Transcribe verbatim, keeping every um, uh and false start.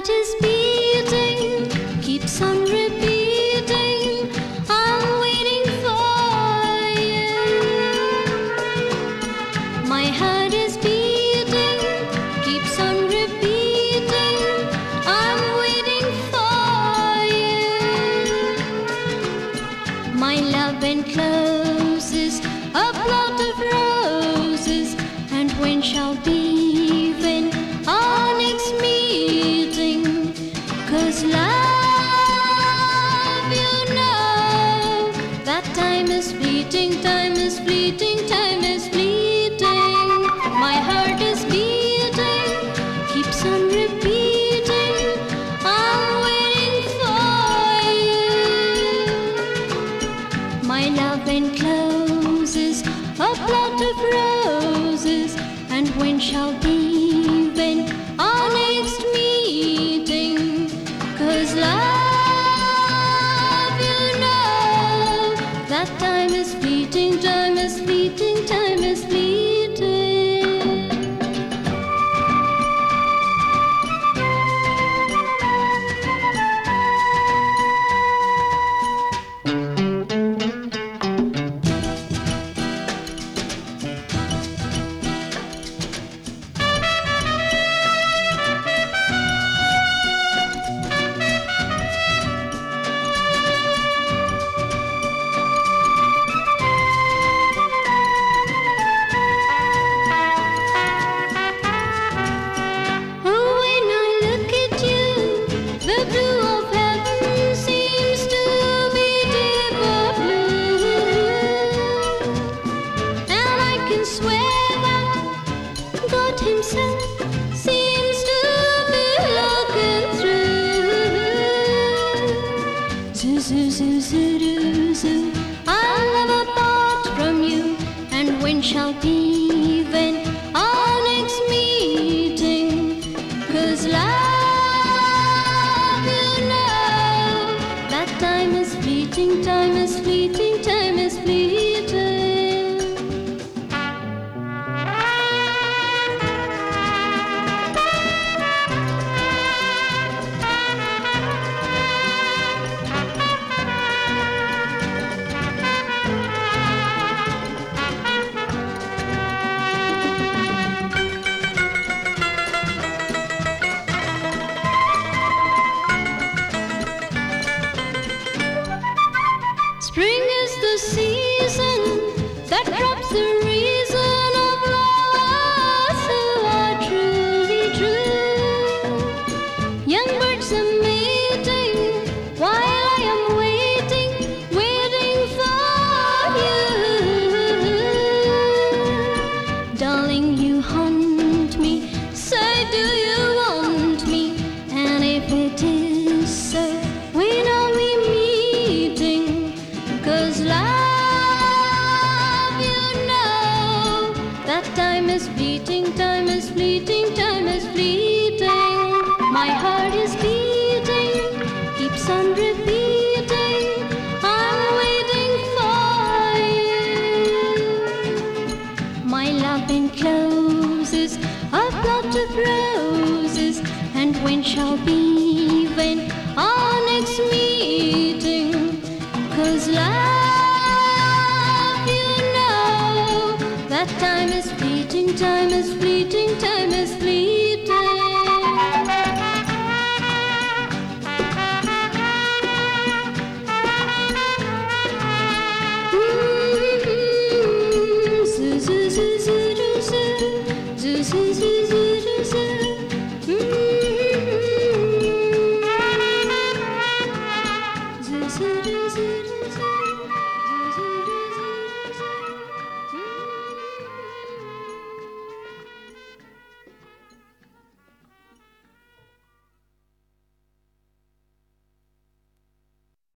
heart is beating, keeps on repeating, I'm waiting for you. My heart is beating, keeps on repeating, I'm waiting for you. My love encloses a plot of roses, and when shall be when our next meeting? 'Cause love, you know, that time is fleeting, time is fleeting, time is fleeting. My heart is beating, keeps on repeating, I'm waiting for you. My love encloses a plot of roses, and when shall be when our next meeting? 'Cause love, you know, that time is fleeting, time is fleeting, time is fleeting. The blue of heaven seems to be deeper blue, and I can swear that God himself seems to be looking through. Zoo, zoo, zoo, zoo, zoo, zoo. I'll never part from you, and when shall be when our next meeting? 'Cause love, time is fleeting, time is fleeting, time is fleeting. Spring is the season that drops the reason of lovers who are truly true. Young birds are mating while I am waiting, waiting for you. Darling, you haunt me, say do you want me? And if it is so, when are we meeting? 'Cause love, you know, that time is fleeting, time is fleeting, time is fleeting. My heart is beating, keeps on repeating, I'm waiting for you. My love encloses a plot of roses, and when shall be when our next meeting? 'Cause love, you know, that time is fleeting, time is fleeting, time is fleeting.